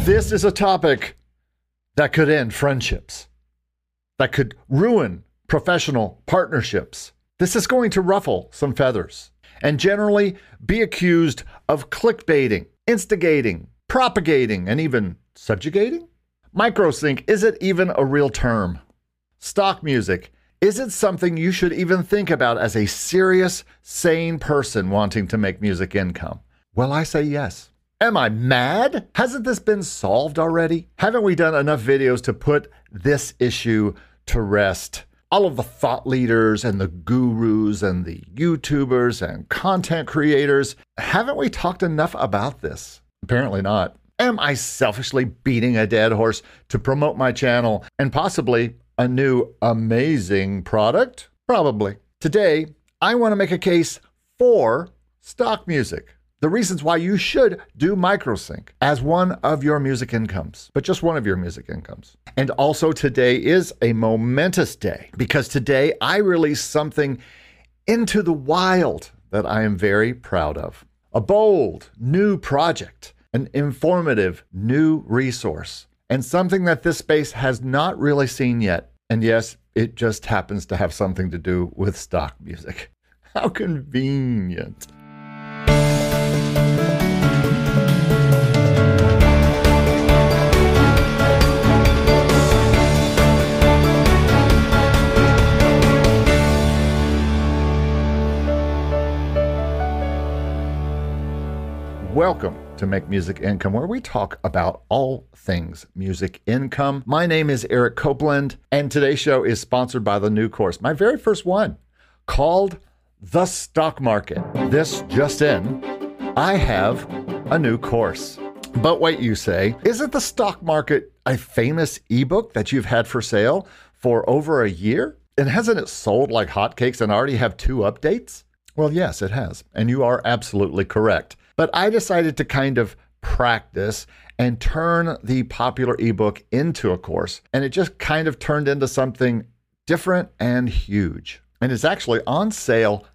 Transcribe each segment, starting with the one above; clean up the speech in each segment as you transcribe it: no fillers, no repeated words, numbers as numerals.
This is a topic that could end friendships, that could ruin professional partnerships. This is going to ruffle some feathers and generally be accused of clickbaiting, instigating, propagating, and even subjugating. Microsync, is it even a real term? Stock music, is it something you should even think about as a serious, sane person wanting to make music income? Well, I say yes. Am I mad? Hasn't this been solved already? Haven't we done enough videos to put this issue to rest? All of the thought leaders and the gurus and the YouTubers and content creators, haven't we talked enough about this? Apparently not. Am I selfishly beating a dead horse to promote my channel and possibly a new amazing product? Probably. Today, I want to make a case for stock music. The reasons why you should do microsync as one of your music incomes, but just one of your music incomes. And also today is a momentous day because today I release something into the wild that I am very proud of. A bold new project, an informative new resource, and something that this space has not really seen yet. And yes, it just happens to have something to do with stock music. How convenient. Welcome to Make Music Income, where we talk about all things music income. My name is Eric Copeland, and today's show is sponsored by the new course, my very first one, called The Stock Market. This just in, I have a new course. But wait, you say, isn't The Stock Market a famous ebook that you've had for sale for over a year? And hasn't it sold like hotcakes and already have 2 updates? Well, yes, it has, and you are absolutely correct. But I decided to kind of practice and turn the popular ebook into a course. And it just kind of turned into something different and huge. And it's actually on sale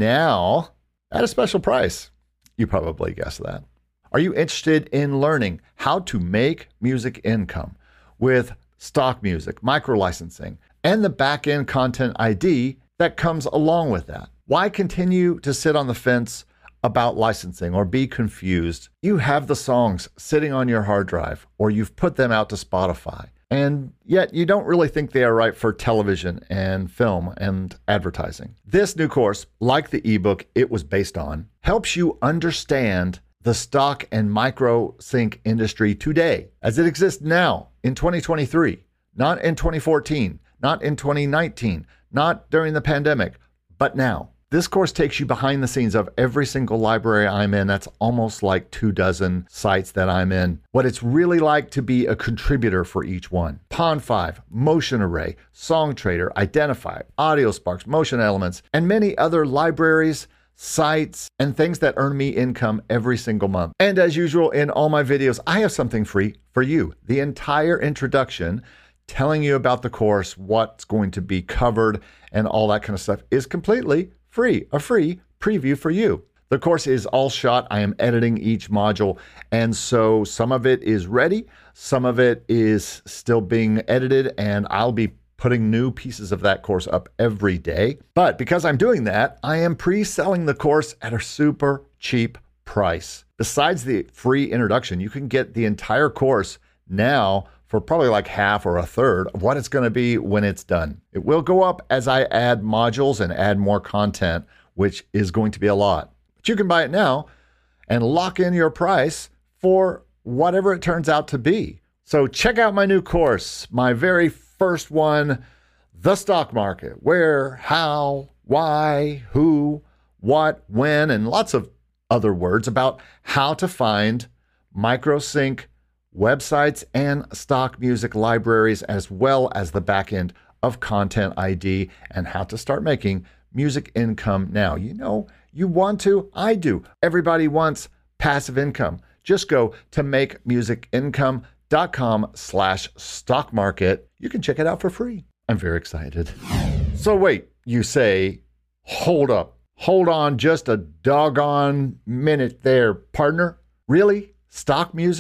now at a special price. You probably guessed that. Are you interested in learning how to make music income with stock music, micro-licensing, and the back-end content ID that comes along with that? Why continue to sit on the fence about licensing or be confused? You have the songs sitting on your hard drive, or you've put them out to Spotify, and yet you don't really think they are right for television and film and advertising. This new course, like the ebook it was based on, helps you understand the stock and micro sync industry today as it exists now in 2023, not in 2014, not in 2019, not during the pandemic, but now. This course takes you behind the scenes of every single library I'm in. That's almost like 24 sites that I'm in. What it's really like to be a contributor for each one. Pond5, Motion Array, Songtradr, Identify, AudioSparks, Motion Elements, and many other libraries, sites, and things that earn me income every single month. And as usual in all my videos, I have something free for you. The entire introduction telling you about the course, what's going to be covered, and all that kind of stuff is completely free, a free preview for you. The course is all shot. I am editing each module, and so some of it is ready, some of it is still being edited, and I'll be putting new pieces of that course up every day. But because I'm doing that, I am pre-selling the course at a super cheap price. Besides the free introduction, you can get the entire course now for probably like half or a third of what it's going to be when it's done. It will go up as I add modules and add more content, which is going to be a lot. But you can buy it now and lock in your price for whatever it turns out to be. So check out my new course, my very first one, The Stock Market, where, how, why, who, what, when, and lots of other words about how to find microsync websites and stock music libraries, as well as the back end of Content ID and how to start making music income now. You know, you want to, I do. Everybody wants passive income. Just go to makemusicincome.com/stock market. You can check it out for free. I'm very excited. So wait, you say, hold up, hold on just a doggone minute there, partner. Really? Stock music?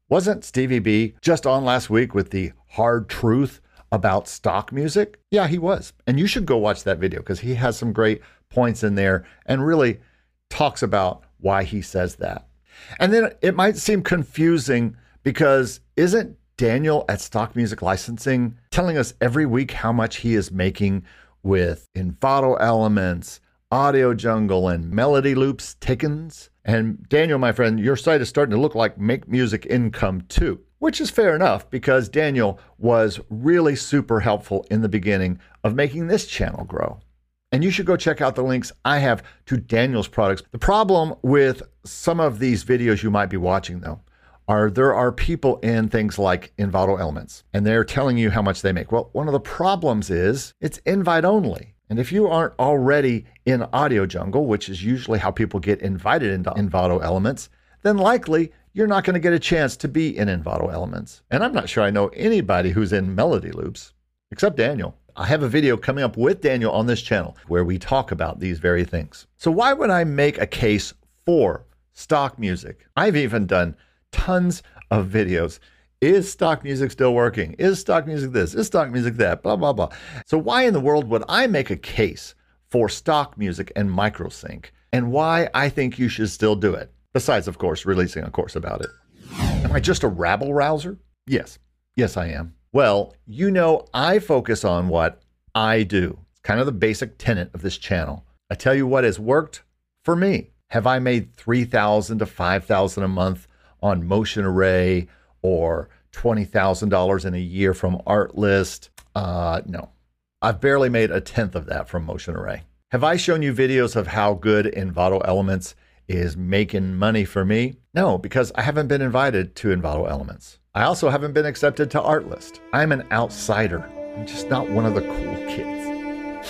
Wasn't Stevie B just on last week with the hard truth about stock music? Yeah, he was. And you should go watch that video because he has some great points in there and really talks about why he says that. And then it might seem confusing because isn't Daniel at Stock Music Licensing telling us every week how much he is making with Envato Elements, Audio Jungle, and Melody Loops Tickens? And Daniel, my friend, your site is starting to look like Make Music Income too, which is fair enough because Daniel was really super helpful in the beginning of making this channel grow. And you should go check out the links I have to Daniel's products. The problem with some of these videos you might be watching, though, there are people in things like Envato Elements, and they're telling you how much they make. Well, one of the problems is it's invite only. And if you aren't already in Audio Jungle, which is usually how people get invited into Envato Elements, then likely you're not going to get a chance to be in Envato Elements. And I'm not sure I know anybody who's in Melody Loops, except Daniel. I have a video coming up with Daniel on this channel where we talk about these very things. So why would I make a case for stock music? I've even done tons of videos. Is stock music still working? Is stock music this? Is stock music that? Blah, blah, blah. So why in the world would I make a case for stock music and microsync and why I think you should still do it? Besides, of course, releasing a course about it. Am I just a rabble rouser? Yes. Yes, I am. Well, you know, I focus on what I do. It's kind of the basic tenet of this channel. I tell you what has worked for me. Have I made $3,000 to $5,000 a month on Motion Array or $20,000 in a year from Artlist? No. I've barely made a tenth of that from Motion Array. Have I shown you videos of how good Envato Elements is making money for me? No, because I haven't been invited to Envato Elements. I also haven't been accepted to Artlist. I'm an outsider. I'm just not one of the cool kids.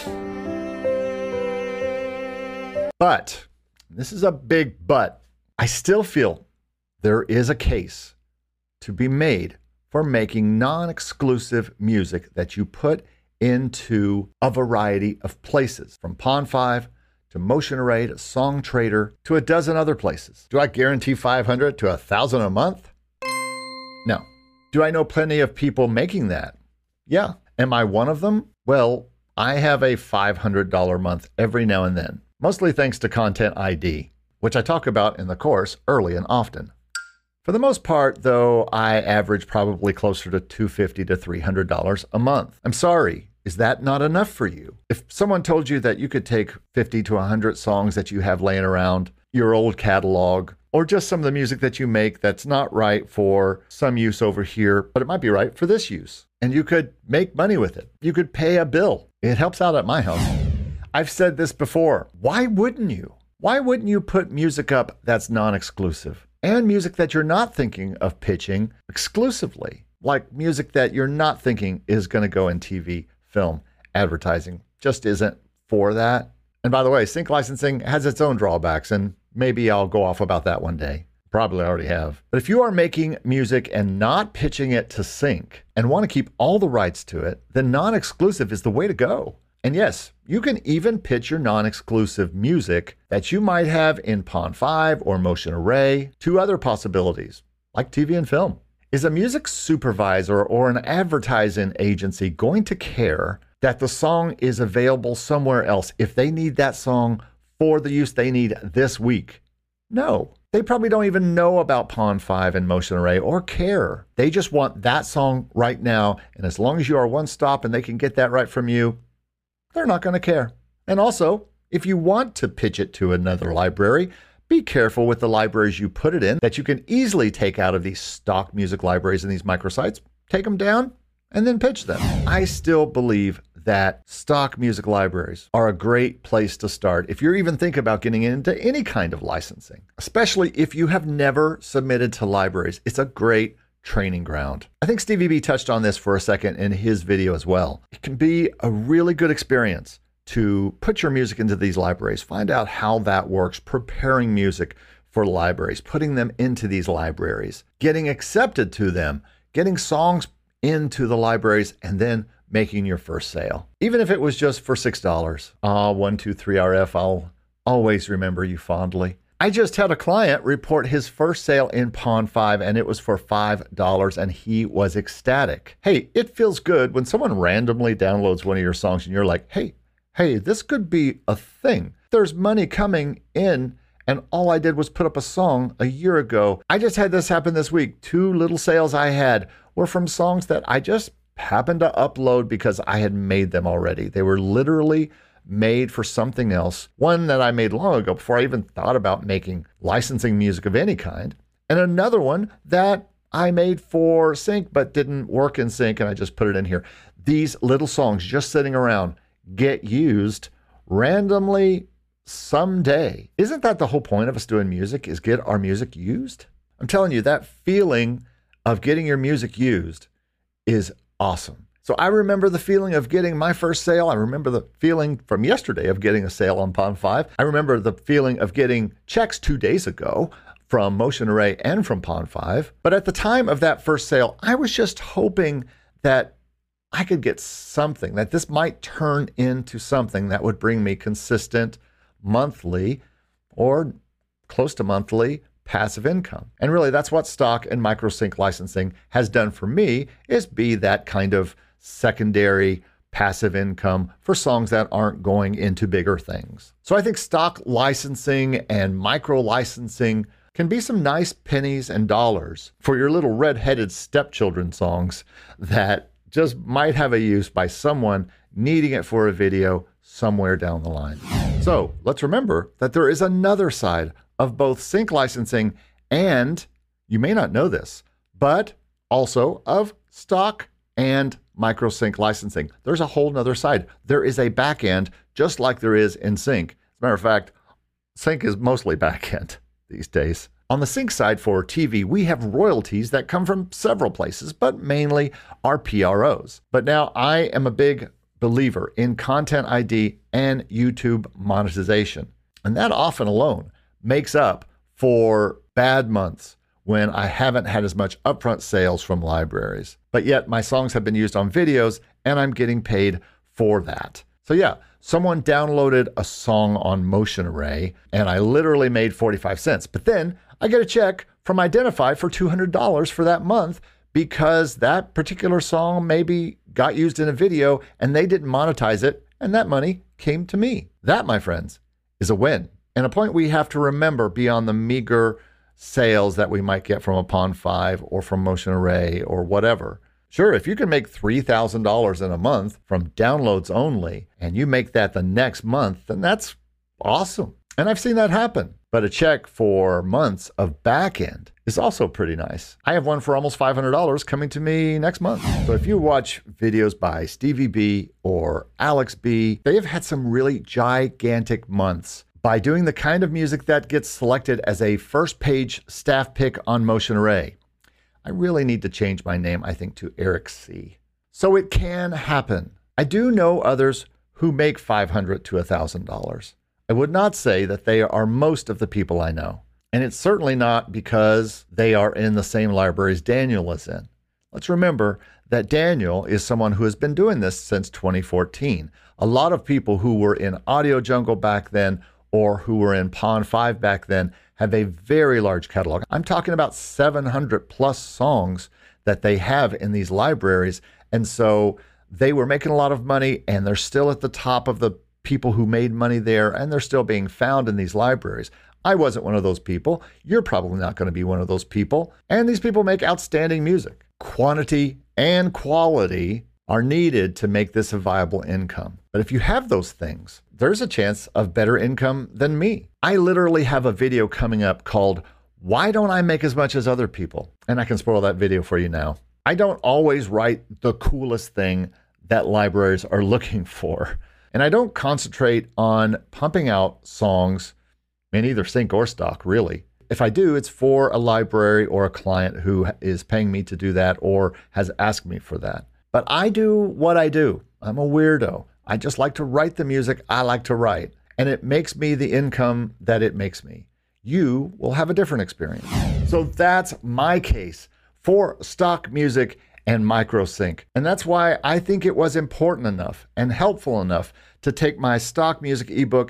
But, this is a big but, I still feel there is a case to be made for making non-exclusive music that you put into a variety of places, from Pond5 to Motion Array to Songtradr to a dozen other places. Do I guarantee 500 to 1,000 a month? No. Do I know plenty of people making that? Yeah. Am I one of them? Well, I have a $500 month every now and then, mostly thanks to Content ID, which I talk about in the course early and often. For the most part, though, I average probably closer to $250 to $300 a month. I'm sorry, is that not enough for you? If someone told you that you could take 50 to 100 songs that you have laying around, your old catalog, or just some of the music that you make that's not right for some use over here, but it might be right for this use, and you could make money with it. You could pay a bill. It helps out at my house. I've said this before. Why wouldn't you? Why wouldn't you put music up that's non-exclusive? And music that you're not thinking of pitching exclusively, like music that you're not thinking is going to go in TV, film, advertising, just isn't for that. And by the way, sync licensing has its own drawbacks, and maybe I'll go off about that one day. Probably already have. But if you are making music and not pitching it to sync and want to keep all the rights to it, then non-exclusive is the way to go. And yes, you can even pitch your non-exclusive music that you might have in Pond5 or Motion Array to other possibilities, like TV and film. Is a music supervisor or an advertising agency going to care that the song is available somewhere else if they need that song for the use they need this week? No. They probably don't even know about Pond5 and Motion Array or care. They just want that song right now, and as long as you are one stop and they can get that right from you, they're not going to care. And also, if you want to pitch it to another library, be careful with the libraries you put it in that you can easily take out of these stock music libraries and these microsites, take them down, and then pitch them. I still believe that stock music libraries are a great place to start if you're even thinking about getting into any kind of licensing, especially if you have never submitted to libraries. It's a great training ground. I think Stevie B touched on this for a second in his video as well. It can be a really good experience to put your music into these libraries, find out how that works, preparing music for libraries, putting them into these libraries, getting accepted to them, getting songs into the libraries, and then making your first sale. Even if it was just for $6. 123RF, I'll always remember you fondly. I just had a client report his first sale in Pond5, and it was for $5, and he was ecstatic. Hey, it feels good when someone randomly downloads one of your songs and you're like, hey, this could be a thing. There's money coming in, and all I did was put up a song a year ago. I just had this happen this week. 2 little sales I had were from songs that I just happened to upload because I had made them already. They were literally made for something else. One that I made long ago before I even thought about making licensing music of any kind. And another one that I made for Sync but didn't work in Sync, and I just put it in here. These little songs just sitting around get used randomly someday. Isn't that the whole point of us doing music, is get our music used? I'm telling you, that feeling of getting your music used is awesome. So I remember the feeling of getting my first sale. I remember the feeling from yesterday of getting a sale on Pond5. I remember the feeling of getting checks 2 days ago from Motion Array and from Pond5. But at the time of that first sale, I was just hoping that I could get something, that this might turn into something that would bring me consistent monthly or close to monthly passive income. And really, that's what stock and microsync licensing has done for me, is be that kind of secondary passive income for songs that aren't going into bigger things. So I think stock licensing and micro licensing can be some nice pennies and dollars for your little red-headed stepchildren songs that just might have a use by someone needing it for a video somewhere down the line. So let's remember that there is another side of both sync licensing and, you may not know this, but also of stock and microsync licensing. There's a whole nother side. There is a back end, just like there is in sync. As a matter of fact, sync is mostly back end these days. On the sync side for TV, we have royalties that come from several places, but mainly our PROs. But now I am a big believer in Content ID and YouTube monetization. And that often alone makes up for bad months when I haven't had as much upfront sales from libraries. But yet my songs have been used on videos and I'm getting paid for that. So yeah, someone downloaded a song on Motion Array and I literally made 45 cents. But then I get a check from Identify for $200 for that month because that particular song maybe got used in a video and they didn't monetize it, and that money came to me. That, my friends, is a win. And a point we have to remember beyond the meager sales that we might get from a Pond5 or from Motion Array or whatever. Sure, if you can make $3,000 in a month from downloads only, and you make that the next month, then that's awesome. And I've seen that happen. But a check for months of back end is also pretty nice. I have one for almost $500 coming to me next month. So if you watch videos by Stevie B or Alex B, they have had some really gigantic months by doing the kind of music that gets selected as a first page staff pick on Motion Array. I really need to change my name, I think, to Eric C. So it can happen. I do know others who make $500 to $1,000. I would not say that they are most of the people I know. And it's certainly not because they are in the same libraries Daniel is in. Let's remember that Daniel is someone who has been doing this since 2014. A lot of people who were in Audio Jungle back then or who were in Pond5 back then have a very large catalog. I'm talking about 700 plus songs that they have in these libraries. And so they were making a lot of money and they're still at the top of the people who made money there, and they're still being found in these libraries. I wasn't one of those people. You're probably not going to be one of those people. And these people make outstanding music. Quantity and quality are needed to make this a viable income. But if you have those things, there's a chance of better income than me. I literally have a video coming up called Why Don't I Make As Much as Other People? And I can spoil that video for you now. I don't always write the coolest thing that libraries are looking for. And I don't concentrate on pumping out songs in either sync or stock, really. If I do, it's for a library or a client who is paying me to do that or has asked me for that. But I do what I do. I'm a weirdo. I just like to write the music I like to write. And it makes me the income that it makes me. You will have a different experience. So that's my case for stock music and microsync. And that's why I think it was important enough and helpful enough to take my stock music ebook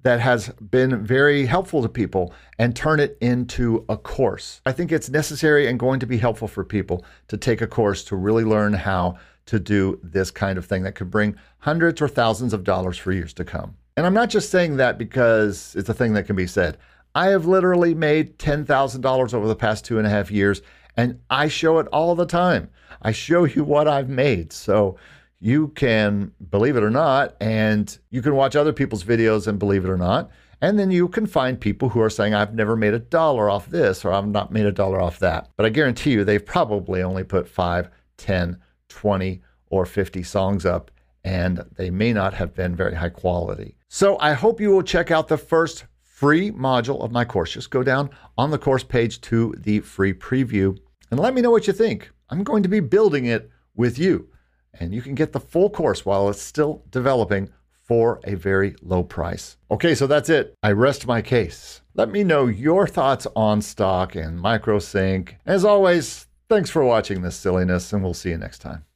that has been very helpful to people and turn it into a course. I think it's necessary and going to be helpful for people to take a course to really learn how to do this kind of thing that could bring hundreds or thousands of dollars for years to come. And I'm not just saying that because it's a thing that can be said. I have literally made $10,000 over the past 2.5 years, and I show it all the time. I show you what I've made. So you can believe it or not, and you can watch other people's videos and believe it or not. And then you can find people who are saying, I've never made $1 off this, or I've not made $1 off that. But I guarantee you, they've probably only put 5, 10, 20, or 50 songs up, and they may not have been very high quality. So I hope you will check out the first free module of my course. Just go down on the course page to the free preview and let me know what you think. I'm going to be building it with you, and you can get the full course while it's still developing for a very low price. Okay, so that's it. I rest my case. Let me know your thoughts on stock and MicroSync. As always, thanks for watching this silliness, and we'll see you next time.